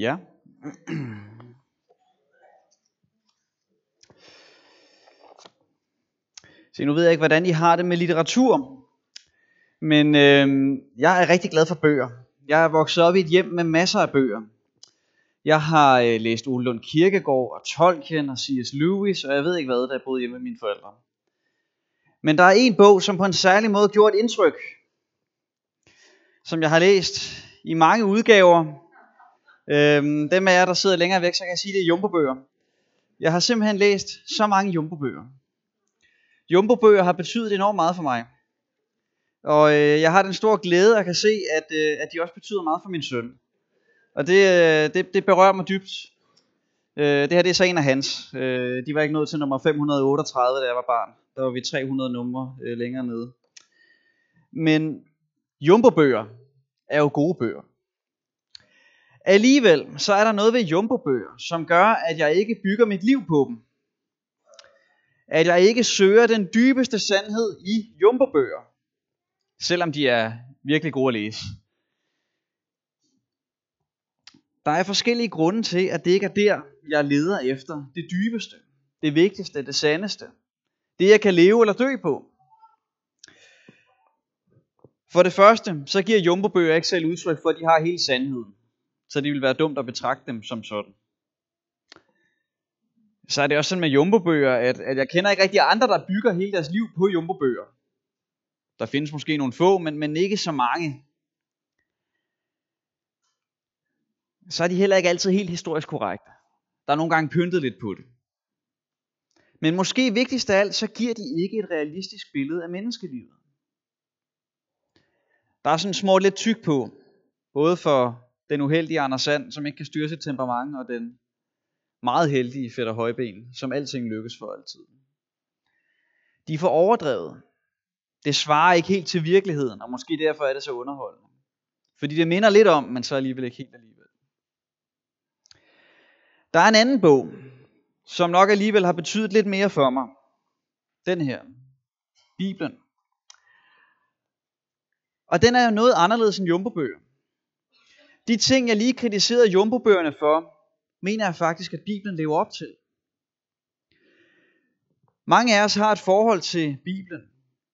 Ja. Så nu ved jeg ikke, hvordan I har det med litteratur, men jeg er rigtig glad for bøger. Jeg er vokset op i et hjem med masser af bøger. Jeg har læst Ole Lund Kirkegaard og Tolkien og C.S. Lewis, og jeg ved ikke hvad, da jeg boede hjemme med mine forældre. Men der er en bog, som på en særlig måde gjorde et indtryk, som jeg har læst i mange udgaver. Dem af jer, der sidder længere væk, så kan jeg sige, det er Jumbo-bøger. Jeg har simpelthen læst så mange Jumbo-bøger. Jumbo-bøger har betydet enormt meget for mig. Og jeg har den store glæde at kan se, at de også betyder meget for min søn. Og det berører mig dybt. Det her det er så en af hans. De var ikke nået til nummer 538, da jeg var barn. Der var vi 300 numre længere nede. Men Jumbo-bøger er jo gode bøger. Alligevel så er der noget ved Jumbo-bøger, som gør, at jeg ikke bygger mit liv på dem. At jeg ikke søger den dybeste sandhed i Jumbo-bøger, selvom de er virkelig gode at læse. Der er forskellige grunde til, at det ikke er der, jeg leder efter det dybeste, det vigtigste, det sandeste. Det jeg kan leve eller dø på. For det første, så giver Jumbo-bøger ikke selv udtryk for, at de har hele sandheden. Så det vil være dumt at betragte dem som sådan. Så er det også sådan med Jumbo-bøger, at jeg kender ikke rigtig andre, der bygger hele deres liv på Jumbo-bøger. Der findes måske nogle få, men ikke så mange. Så er de heller ikke altid helt historisk korrekte. Der er nogle gange pyntet lidt på det. Men måske vigtigst af alt, så giver de ikke et realistisk billede af menneskelivet. Der er sådan smurt lidt tyk på, både for den uheldige Anders Sand, som ikke kan styre sit temperament, og den meget heldige Fætter Højben, som alting lykkes for altid. De er for overdrevet. Det svarer ikke helt til virkeligheden, og måske derfor er det så underholdende. Fordi det minder lidt om, men så alligevel ikke helt alligevel. Der er en anden bog, som nok alligevel har betydet lidt mere for mig. Den her. Bibelen. Og den er jo noget anderledes end Jumbo-bøger. De ting, jeg lige kritiserede Jumbo-bøgerne for, mener jeg faktisk, at Bibelen lever op til. Mange af os har et forhold til Bibelen.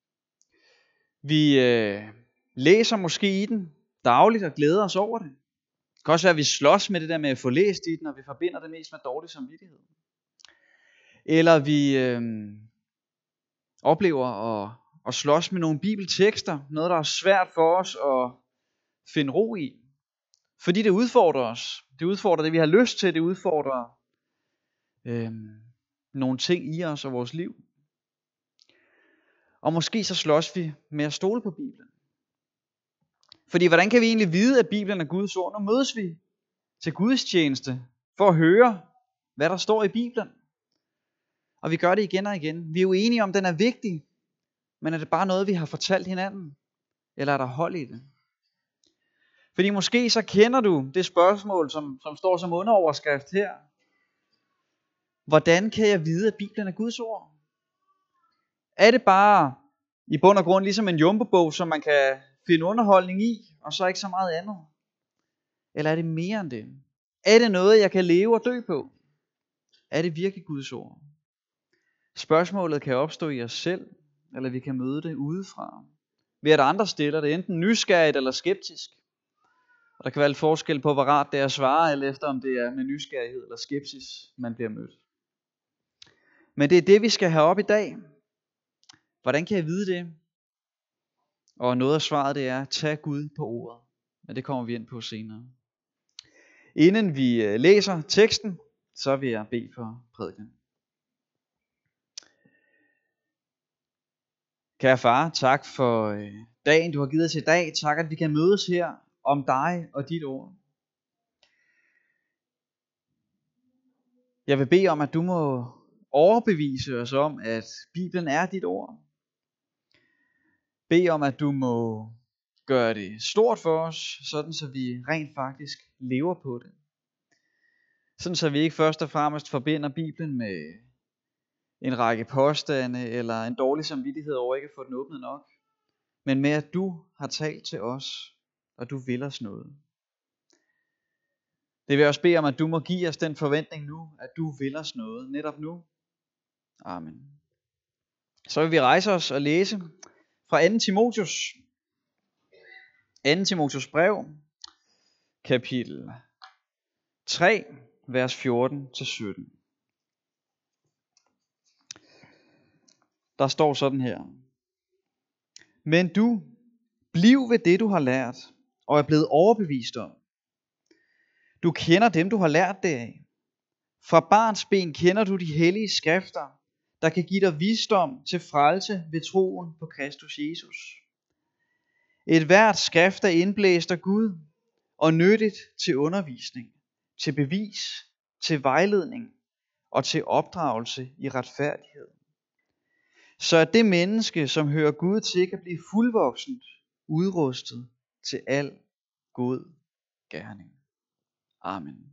Vi læser måske i den dagligt og glæder os over det. Det kan også være, at vi slås med det der med at få læst i den, og vi forbinder det mest med dårlig samvittighed. Eller vi oplever at slås med nogle bibeltekster, noget der er svært for os at finde ro i. Fordi det udfordrer os. Det udfordrer det, vi har lyst til. Det udfordrer nogle ting i os og vores liv. Og måske så slås vi med at stole på Bibelen. Fordi hvordan kan vi egentlig vide, at Bibelen er Guds ord? Nu mødes vi til gudstjeneste for at høre, hvad der står i Bibelen. Og vi gør det igen og igen. Vi er jo enige om, at den er vigtig. Men er det bare noget, vi har fortalt hinanden? Eller er der hold i det? Fordi måske så kender du det spørgsmål, som står som underoverskrift her. Hvordan kan jeg vide, at Bibelen er Guds ord? Er det bare i bund og grund ligesom en Jumbo-bog, som man kan finde underholdning i, og så ikke så meget andet? Eller er det mere end det? Er det noget, jeg kan leve og dø på? Er det virkelig Guds ord? Spørgsmålet kan opstå i os selv, eller vi kan møde det udefra. Ved at andre stiller det enten nysgerrigt eller skeptisk. Og der kan være lidt forskel på, hvor rart det er at svare, eller efter om det er med nysgerrighed eller skepsis, man bliver mødt. Men det er det, vi skal have op i dag. Hvordan kan jeg vide det? Og noget af svaret det er, tag Gud på ordet. Men det kommer vi ind på senere. Inden vi læser teksten, så vil jeg bede for prædikenen. Kære far, tak for dagen, du har givet os i dag. Tak, at vi kan mødes her om dig og dit ord. Jeg vil bede om, at du må overbevise os om, at Bibelen er dit ord. Bed om, at du må gøre det stort for os, sådan så vi rent faktisk lever på det. Sådan så vi ikke først og fremmest forbinder Bibelen med en række påstande eller en dårlig samvittighed over ikke at få den åbnet nok. Men med at du har talt til os, og du vil os noget. Det vil jeg også bede om, at du må give os den forventning nu, at du vil os noget netop nu. Amen. Så vil vi rejse os og læse fra 2. Timotheus. 2. Timotheus brev, kapitel 3, vers 14-17. Der står sådan her. Men du, bliv ved det du har lært, og er blevet overbevist om. Du kender dem du har lært det af. Fra barns ben kender du de hellige skrifter, der kan give dig visdom til frelse ved troen på Kristus Jesus. Et hvert skrift er indblæst af Gud og nyttigt til undervisning, til bevis, til vejledning og til opdragelse i retfærdighed. Så at det menneske, som hører Gud til, kan blive fuldvoksent, udrustet til al god gerning. Amen.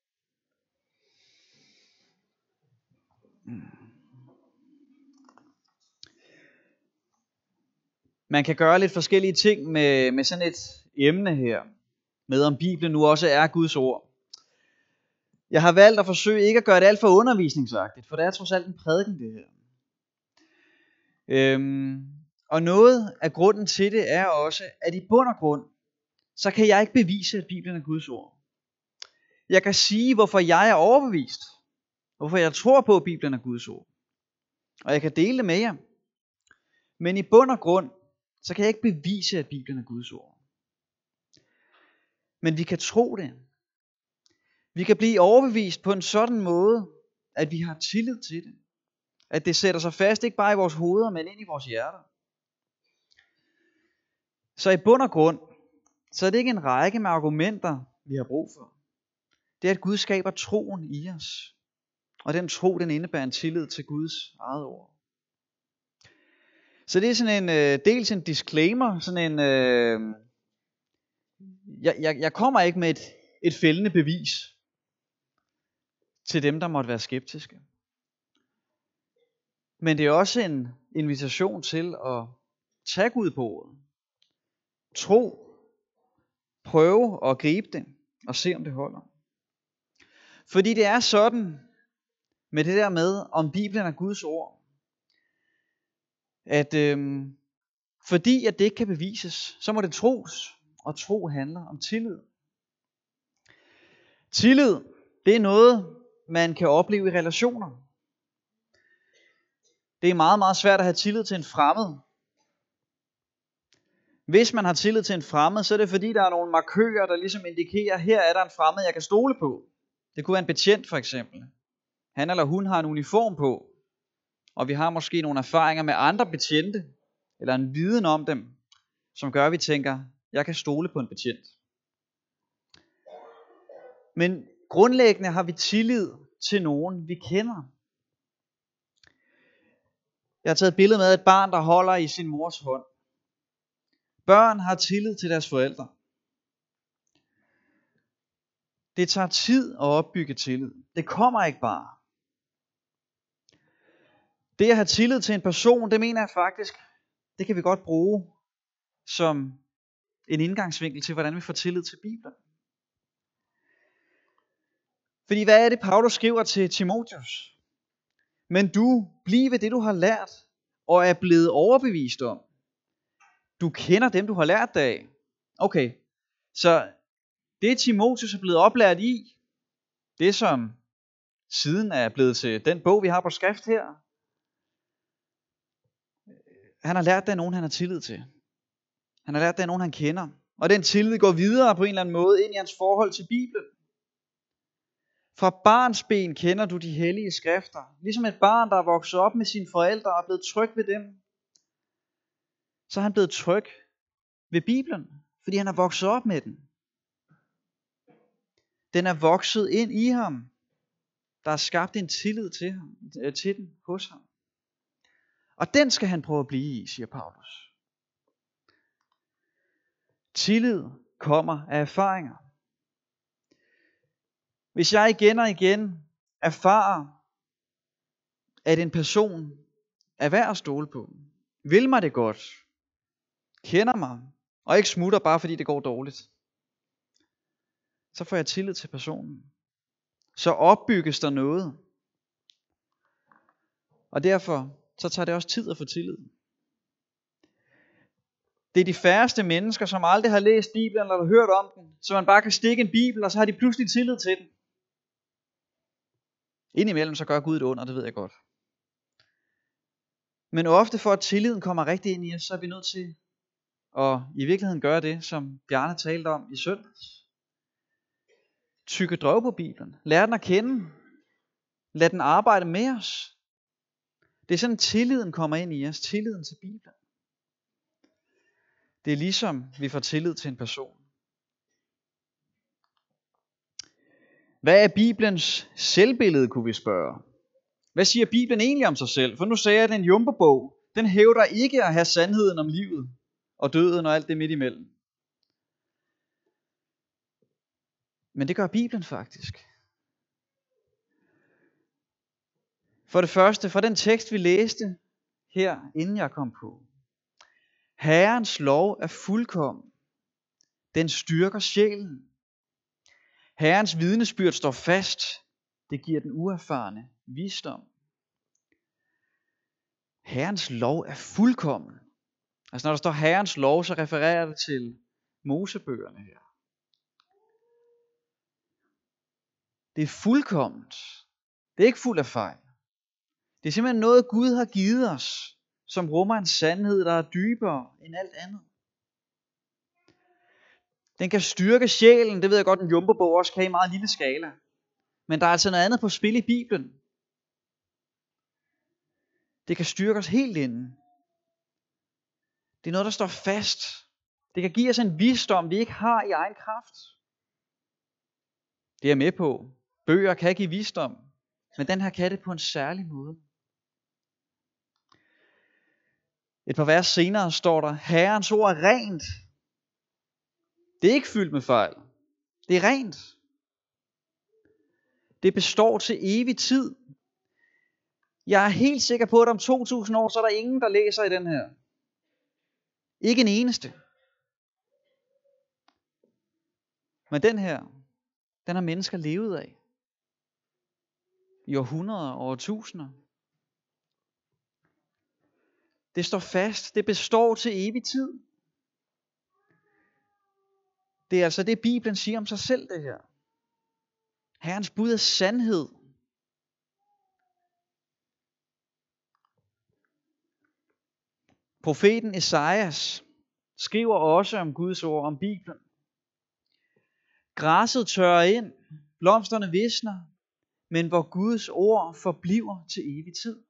Man kan gøre lidt forskellige ting med sådan et emne her, med om Bibelen nu også er Guds ord. Jeg har valgt at forsøge ikke at gøre det alt for undervisningsagtigt, for det er trods alt en prædiken det her. Og noget af grunden til det er også, at i bund og grund, så kan jeg ikke bevise, at Bibelen er Guds ord. Jeg kan sige, hvorfor jeg er overbevist, hvorfor jeg tror på, at Bibelen er Guds ord. Og jeg kan dele det med jer. Men i bund og grund, så kan jeg ikke bevise, at Bibelen er Guds ord. Men vi kan tro det. Vi kan blive overbevist på en sådan måde, at vi har tillid til det. At det sætter sig fast ikke bare i vores hoveder, men ind i vores hjerter. Så i bund og grund, så er det ikke en række med argumenter, vi har brug for. Det er, at Gud skaber troen i os. Og den tro, den indebærer en tillid til Guds eget ord. Så det er sådan en, dels en disclaimer, sådan en, jeg kommer ikke med et fældende bevis til dem, der måtte være skeptiske. Men det er også en invitation til at tage Gud på ordet. Tro, prøve og gribe det, og se om det holder. Fordi det er sådan, med det der med, om Bibelen er Guds ord, at fordi at det ikke kan bevises, så må det tros, og tro handler om tillid. Tillid, det er noget, man kan opleve i relationer. Det er meget, meget svært at have tillid til en fremmed. Hvis man har tillid til en fremmed, så er det fordi, der er nogle markører, der ligesom indikerer, her er der en fremmed, jeg kan stole på. Det kunne være en betjent for eksempel. Han eller hun har en uniform på, og vi har måske nogle erfaringer med andre betjente, eller en viden om dem, som gør, at vi tænker, jeg kan stole på en betjent. Men grundlæggende har vi tillid til nogen, vi kender. Jeg har taget et billede med af et barn, der holder i sin mors hånd. Børn har tillid til deres forældre. Det tager tid at opbygge tillid. Det kommer ikke bare. Det at have tillid til en person, det mener jeg faktisk, det kan vi godt bruge som en indgangsvinkel til, hvordan vi får tillid til Bibelen. Fordi hvad er det, Paulus skriver til Timotheus? Men du, bliv ved det du har lært, og er blevet overbevist om. Du kender dem, du har lært det af. Okay, så det Timotheus er blevet oplært i, det som siden er blevet til den bog, vi har på skrift her, han har lært det af nogen, han har tillid til. Han har lært det af nogen, han kender. Og den tillid går videre på en eller anden måde ind i hans forhold til Bibelen. Fra barns ben kender du de hellige skrifter. Ligesom et barn, der er vokset op med sine forældre og er blevet tryg ved dem. Så er han blevet tryg ved Bibelen, fordi han er vokset op med den. Den er vokset ind i ham. Der er skabt en tillid til den hos ham. Og den skal han prøve at blive i, siger Paulus. Tillid kommer af erfaringer. Hvis jeg igen og igen erfarer, at en person er værd at stole på, vil mig det godt, kender mig, og ikke smutter bare fordi det går dårligt, så får jeg tillid til personen. Så opbygges der noget. Og derfor så tager det også tid at få tillid. Det er de færreste mennesker, som aldrig har læst Bibelen eller har hørt om den, så man bare kan stikke en Bibel, og så har de pludselig tillid til den. Indimellem så gør Gud et under, det ved jeg godt. Men ofte for at tilliden kommer rigtig ind i os, så er vi nødt til at i virkeligheden gøre det, som Bjarne talte om i søndags. Tykke drøv på Bibelen. Lær den at kende. Lad den arbejde med os. Det er sådan, tilliden kommer ind i os. Tilliden til Bibelen. Det er ligesom vi får tillid til en person. Hvad er Bibelens selvbillede, kunne vi spørge? Hvad siger Bibelen egentlig om sig selv? For nu sagde jeg, at det er en jumbobog. Den hævder ikke at have sandheden om livet og døden og alt det midt imellem. Men det gør Bibelen faktisk. For det første, fra den tekst vi læste her, inden jeg kom på. Herrens lov er fuldkommen. Den styrker sjælen. Herrens vidnesbyrd står fast. Det giver den uerfarne visdom. Herrens lov er fuldkommen. Altså når der står Herrens lov, så refererer det til Mosebøgerne her. Det er fuldkomment. Det er ikke fuld af fejl. Det er simpelthen noget Gud har givet os, som rummer en sandhed, der er dybere end alt andet. Den kan styrke sjælen, det ved jeg godt, en jumbobog også kan i meget lille skala. Men der er altså noget andet på spil i Bibelen. Det kan styrke os helt inden. Det er noget, der står fast. Det kan give os en visdom, vi ikke har i egen kraft. Det er jeg med på. Bøger kan give visdom, men den her kan det på en særlig måde. Et par vers senere står der, Herrens ord er rent. Det er ikke fyldt med fejl. Det er rent. Det består til evig tid. Jeg er helt sikker på, at om 2000 år, så er der ingen, der læser i den her. Ikke en eneste. Men den her, den har mennesker levet af. I århundreder og årtusinder. Det står fast. Det består til evig tid. Det er altså det, Bibelen siger om sig selv, det her. Herrens bud er sandhed. Profeten Esajas skriver også om Guds ord, om Bibelen. Græsset tørrer ind, blomsterne visner, men hvor Guds ord forbliver til evig tid.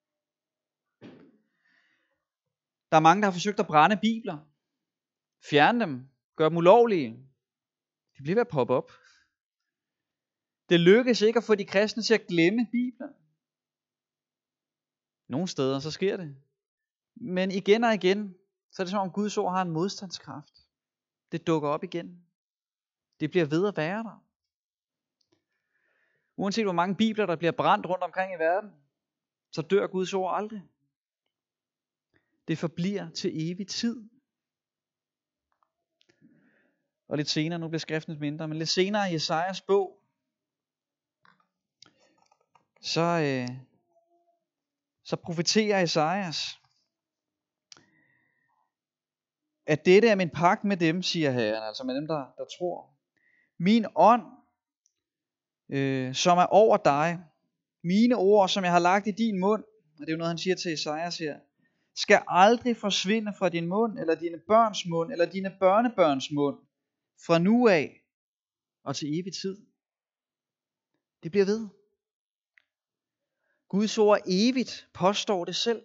Der er mange, der har forsøgt at brænde bibler. Fjerne dem. Gøre dem ulovlige. De bliver ved at poppe op. Det lykkes ikke at få de kristne til at glemme Bibelen. Nogle steder så sker det. Men igen og igen, så er det som om Guds ord har en modstandskraft. Det dukker op igen. Det bliver ved at være der. Uanset hvor mange bibler, der bliver brændt rundt omkring i verden, så dør Guds ord aldrig. Det forbliver til evig tid. Og lidt senere, nu bliver skriften mindre, men lidt senere i Esajas bog, så profeterer Esajas, at dette er min pagt med dem, siger Herren, altså med dem, der tror. Min ånd, som er over dig, mine ord, som jeg har lagt i din mund, og det er jo noget, han siger til Esajas her, skal aldrig forsvinde fra din mund, eller dine børns mund, eller dine børnebørns mund, fra nu af og til evig tid. Det bliver ved. Guds ord er evigt, påstår det selv.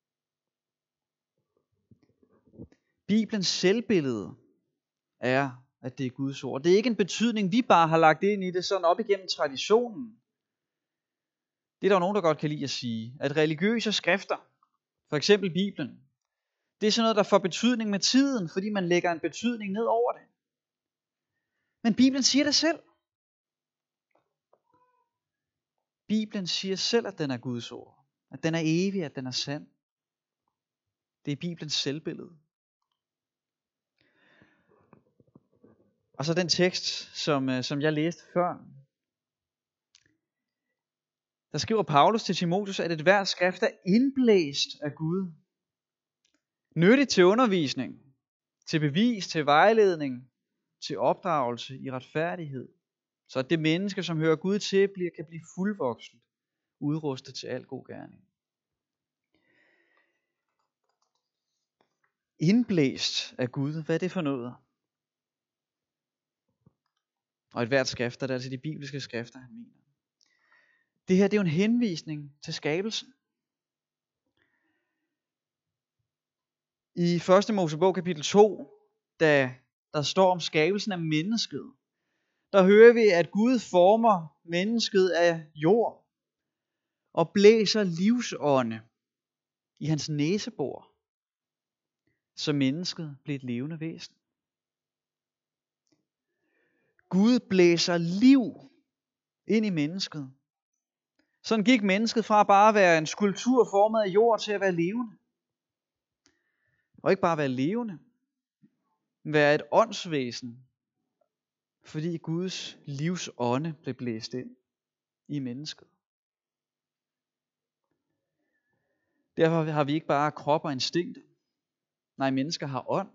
Bibelens selvbillede er, at det er Guds ord. Det er ikke en betydning, vi bare har lagt ind i det sådan op igennem traditionen. Det er der jo nogen, der godt kan lide at sige, at religiøse skrifter, for eksempel Bibelen, det er sådan noget, der får betydning med tiden, fordi man lægger en betydning ned over det. Men Bibelen siger det selv. Bibelen siger selv, at den er Guds ord. At den er evig, at den er sand. Det er Bibelens selvbillede. Og så den tekst, som jeg læste før. Der skriver Paulus til Timotheus, at et hvert skrift er indblæst af Gud. Nyttigt til undervisning, til bevis, til vejledning, til opdragelse i retfærdighed. Så at det menneske, som hører Gud til, kan blive fuldvoksen, udrustet til al god gerning. Indblæst af Gud, hvad er det for noget? Og et hvert skrift, der er altså de bibelske skrifter, han mener. Det her, det er jo en henvisning til skabelsen. I 1. Mosebog kapitel 2, da der står om skabelsen af mennesket, der hører vi, at Gud former mennesket af jord og blæser livsånde i hans næsebor, så mennesket blev et levende væsen. Gud blæser liv ind i mennesket. Sådan gik mennesket fra bare at være en skulptur formet af jord til at være levende. Og ikke bare være levende, men være et åndsvæsen, fordi Guds livsånde blev blæst ind i mennesket. Derfor har vi ikke bare krop og instinkter. Nej, mennesker har ånd.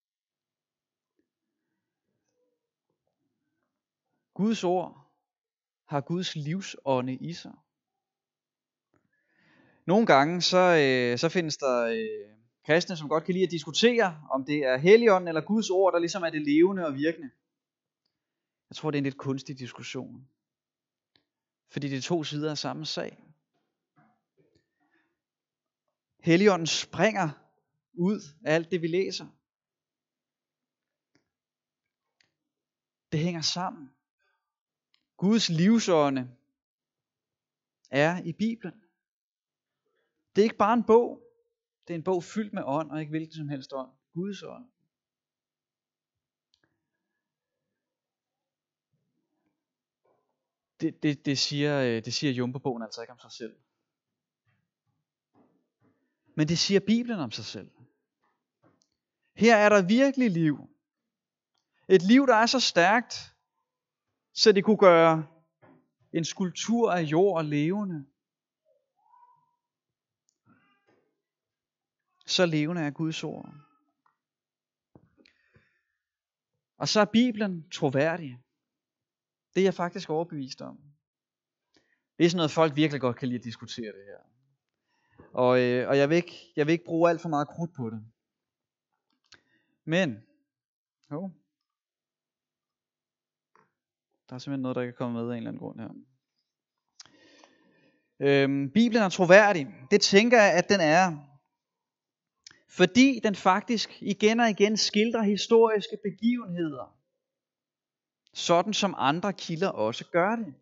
Guds ord har Guds livsånde i sig. Nogle gange så findes der kristne, som godt kan lide at diskutere, om det er Helligånden eller Guds ord, der ligesom er det levende og virkende. Jeg tror, det er en lidt kunstig diskussion. Fordi det er to sider af samme sag. Helligånden springer ud af alt det, vi læser. Det hænger sammen. Guds livsånde er i Bibelen. Det er ikke bare en bog. Det er en bog fyldt med ånd, og ikke hvilken som helst ånd. Guds ånd. Det siger Jumbo-bogen altså ikke om sig selv. Men det siger Bibelen om sig selv. Her er der virkelig liv. Et liv, der er så stærkt, så det kunne gøre en skulptur af jord levende. Så levende er Guds ord. Og så er Bibelen troværdig. Det er jeg faktisk overbevist om. Det er sådan noget, folk virkelig godt kan lide at diskutere det her. Og jeg vil ikke bruge alt for meget krudt på det. Men, der er simpelthen noget, der kan komme med af en eller anden grund her. Bibelen er troværdig. Det tænker jeg, at den er. Fordi den faktisk igen og igen skildrer historiske begivenheder. Sådan som andre kilder også gør det.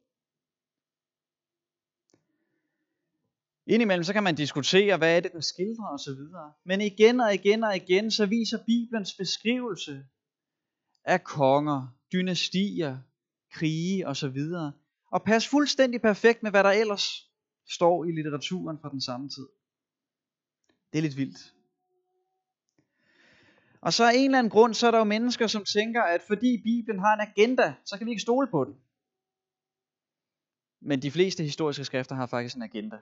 Indimellem så kan man diskutere, hvad er det, den skildrer osv. Men igen og igen og igen, så viser Bibelens beskrivelse af konger, dynastier, krige osv. Og passer fuldstændig perfekt med, hvad der ellers står i litteraturen fra den samme tid. Det er lidt vildt. Og så af en eller anden grund, så er der jo mennesker, som tænker, at fordi Bibelen har en agenda, så kan vi ikke stole på den. Men de fleste historiske skrifter har faktisk en agenda.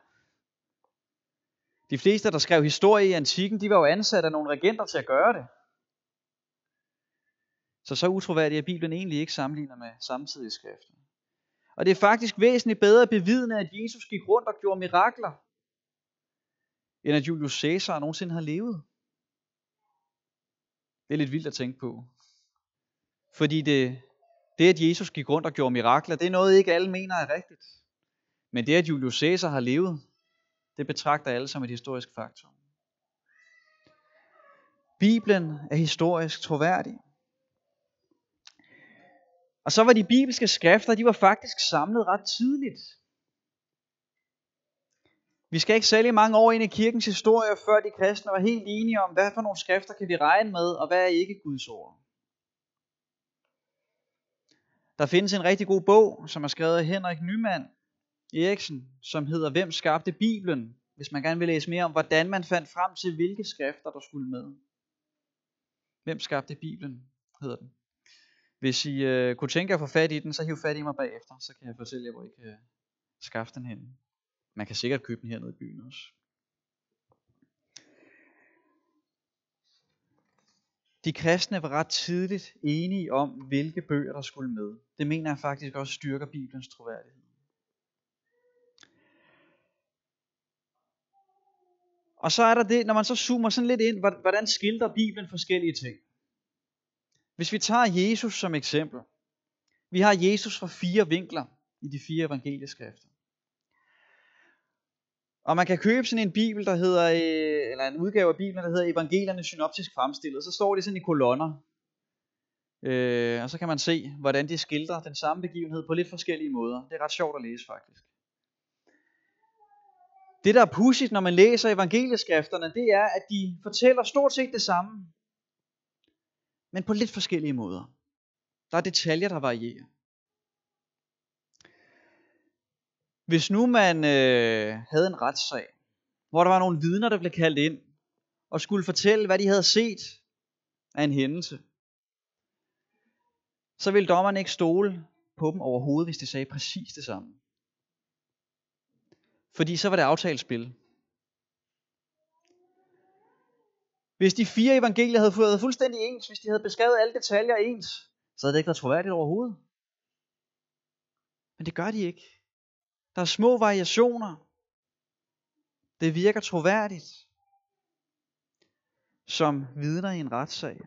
De fleste, der skrev historie i antikken, de var jo ansat af nogle regenter til at gøre det. Så utroværdig er Bibelen egentlig ikke sammenlignet med samtidige skrifter. Og det er faktisk væsentligt bedre bevidende, at Jesus gik rundt og gjorde mirakler, end at Julius Caesar nogensinde har levet. Det er lidt vildt at tænke på. Fordi det at Jesus gik rundt og gjorde mirakler, det er noget, ikke alle mener er rigtigt. Men det, at Julius Caesar har levet, det betragter alle som et historisk faktum. Bibelen er historisk troværdig. Og så var de bibelske skrifter, de var faktisk samlet ret tidligt. Vi skal ikke særlig mange år ind i kirkens historie, før de kristne var helt enige om, hvad for nogle skrifter kan vi regne med, og hvad er ikke Guds ord. Der findes en rigtig god bog, som er skrevet af Henrik Nyman Eriksen, som hedder Hvem skabte Bibelen? Hvis man gerne vil læse mere om, hvordan man fandt frem til, hvilke skrifter der skulle med. Hvem skabte Bibelen, hedder den. Hvis I kunne tænke jer at få fat i den, så hiv fat i mig bagefter, så kan jeg fortælle jer, hvor I kan skaffe den hen. Man kan sikkert købe den hernede i byen også. De kristne var ret tidligt enige om, hvilke bøger der skulle med. Det mener jeg faktisk også styrker Bibelens troværdighed. Og så er der det, når man så zoomer sådan lidt ind, hvordan skildrer Bibelen forskellige ting. Hvis vi tager Jesus som eksempel. Vi har Jesus fra 4 vinkler i de 4 evangelieskrifter. Og man kan købe sådan en bibel, der hedder, eller en udgave af Bibelen, der hedder Evangelierne synoptisk fremstillet. Så står de sådan i kolonner. Og så kan man se, hvordan de skildrer den samme begivenhed på lidt forskellige måder. Det er ret sjovt at læse faktisk. Det der er pudsigt, når man læser evangelieskrifterne, det er, at de fortæller stort set det samme. Men på lidt forskellige måder. Der er detaljer, der varierer. Hvis nu man havde en retssag, hvor der var nogle vidner, der blev kaldt ind, og skulle fortælle, hvad de havde set af en hændelse, så ville dommeren ikke stole på dem overhovedet, hvis de sagde præcis det samme. Fordi så var det aftalt spil. Hvis de 4 evangelier havde fået fuldstændig ens, hvis de havde beskrevet alle detaljer ens, så havde det ikke været troværdigt overhovedet. Men det gør de ikke. Der er små variationer. Det virker troværdigt som vidner i en retssag.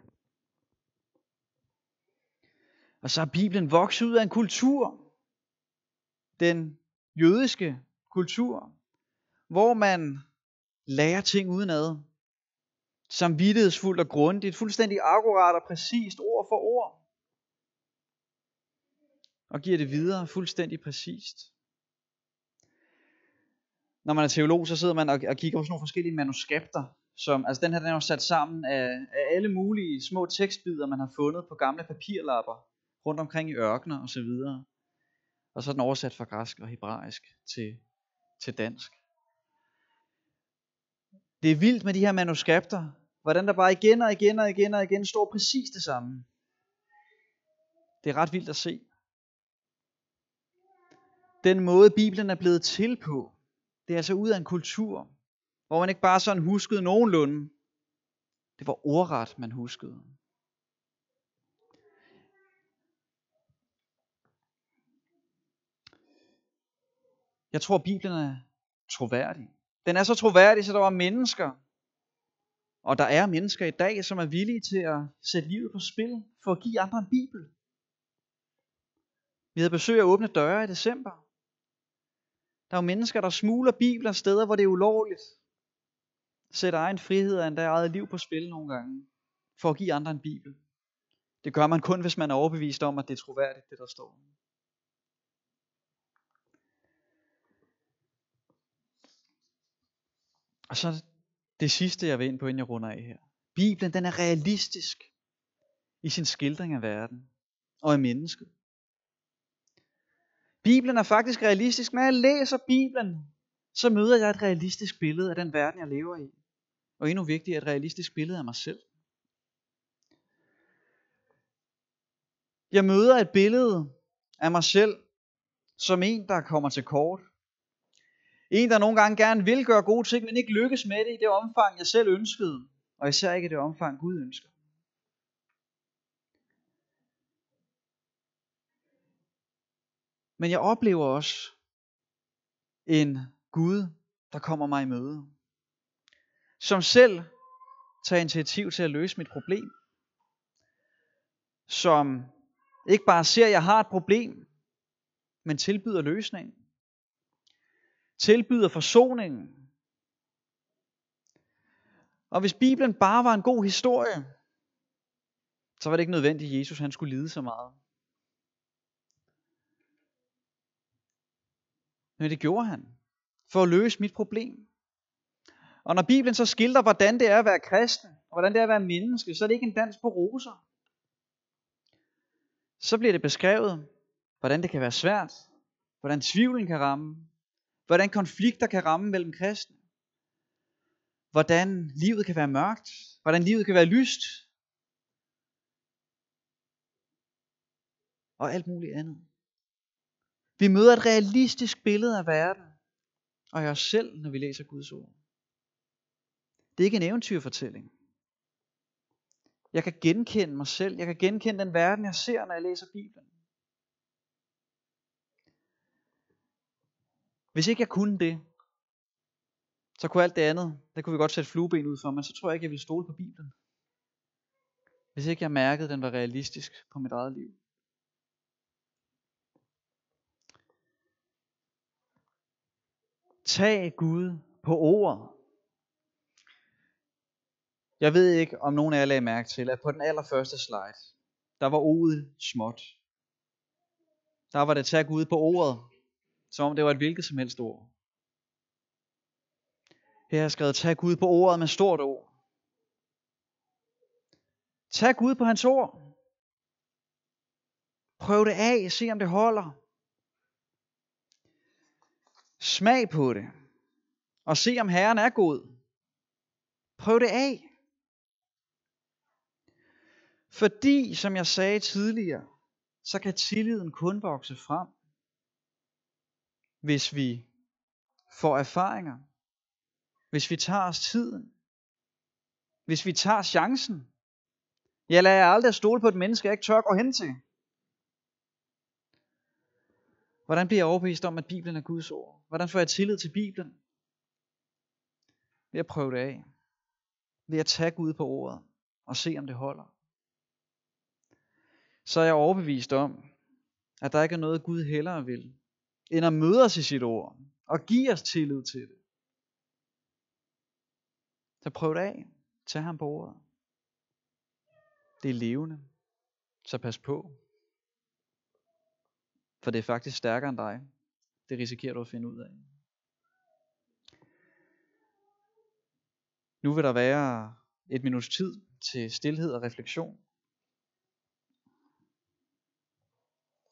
Og så er Bibelen vokset ud af en kultur, den jødiske kultur, hvor man lærer ting udenad, samvittighedsfuldt og grundigt, fuldstændig akkurat og præcist, ord for ord, og giver det videre fuldstændig præcist. Når man er teolog, så sidder man og kigger på sådan nogle forskellige manuskripter, som, altså den her den er jo sat sammen af alle mulige små tekstbidder, man har fundet på gamle papirlapper rundt omkring i ørkener og så videre. Og så er den oversat fra græsk og hebraisk til dansk. Det er vildt med de her manuskripter, hvordan der bare igen står præcis det samme. Det er ret vildt at se. Den måde Bibelen er blevet til på, det er altså ud af en kultur, hvor man ikke bare sådan huskede nogenlunde. Det var ordret, man huskede. Jeg tror, Bibelen er troværdig. Den er så troværdig, så der var mennesker, og der er mennesker i dag, som er villige til at sætte livet på spil for at give andre en Bibel. Vi havde besøg af Åbne Døre i december. Der er jo mennesker, der smugler bibler steder, hvor det er ulovligt. Sætter egen frihed og endda eget liv på spil nogle gange, for at give andre en bibel. Det gør man kun, hvis man er overbevist om, at det er troværdigt, det der står. Og så det sidste, jeg vil ind på, inden jeg runder af her. Bibelen, den er realistisk i sin skildring af verden og af mennesket. Bibelen er faktisk realistisk. Når jeg læser Bibelen, så møder jeg et realistisk billede af den verden, jeg lever i. Og endnu vigtigere, et realistisk billede af mig selv. Jeg møder et billede af mig selv som en, der kommer til kort. En, der nogle gange gerne vil gøre gode ting, men ikke lykkes med det i det omfang, jeg selv ønskede. Og især ikke i det omfang, Gud ønsker. Men jeg oplever også en Gud, der kommer mig i møde. Som selv tager initiativ til at løse mit problem. Som ikke bare ser, at jeg har et problem, men tilbyder løsningen. Tilbyder forsoningen. Og hvis Bibelen bare var en god historie, så var det ikke nødvendigt, at Jesus han skulle lide så meget. Men det gjorde han, for at løse mit problem. Og når Bibelen så skildrer, hvordan det er at være kristen, og hvordan det er at være menneske, så er det ikke en dans på roser. Så bliver det beskrevet, hvordan det kan være svært, hvordan tvivlen kan ramme, hvordan konflikter kan ramme mellem kristne, hvordan livet kan være mørkt, hvordan livet kan være lyst. og alt muligt andet. Vi møder et realistisk billede af verden og af os selv, når vi læser Guds ord. Det er ikke en eventyrfortælling. Jeg kan genkende mig selv. Jeg kan genkende den verden, jeg ser, når jeg læser Bibelen. Hvis ikke jeg kunne det, så kunne alt det andet, det kunne vi godt sætte flueben ud for, men så tror jeg ikke, jeg ville stole på Bibelen. Hvis ikke jeg mærkede, at den var realistisk på mit eget liv. Tag Gud på ordet. Jeg ved ikke, om nogen af jer lagde mærke til, at på den allerførste slide, der var ordet småt. Der var det tag Gud på ordet, som om det var et hvilket som helst ord. Her har jeg skrevet, tag Gud på ordet med stort ord. Tag Gud på hans ord. Prøv det af, se om det holder. Smag på det, og se om Herren er god. Prøv det af. Fordi, som jeg sagde tidligere, så kan tilliden kun vokse frem, hvis vi får erfaringer, hvis vi tager os tiden, hvis vi tager chancen. Jeg lader aldrig stole på et menneske, jeg ikke tør gå hen til. Hvordan bliver jeg overbevist om, at Bibelen er Guds ord? Hvordan får jeg tillid til Bibelen? Ved at prøve det af. Ved at tage Gud på ordet og se, om det holder. Så er jeg overbevist om, at der ikke er noget Gud hellere vil, end at møde os i sit ord og give os tillid til det. Så prøv det af. Tag ham på ordet. Det er levende. Så pas på. For det er faktisk stærkere end dig. Det risikerer du at finde ud af. Nu vil der være et minuts tid til stilhed og refleksion.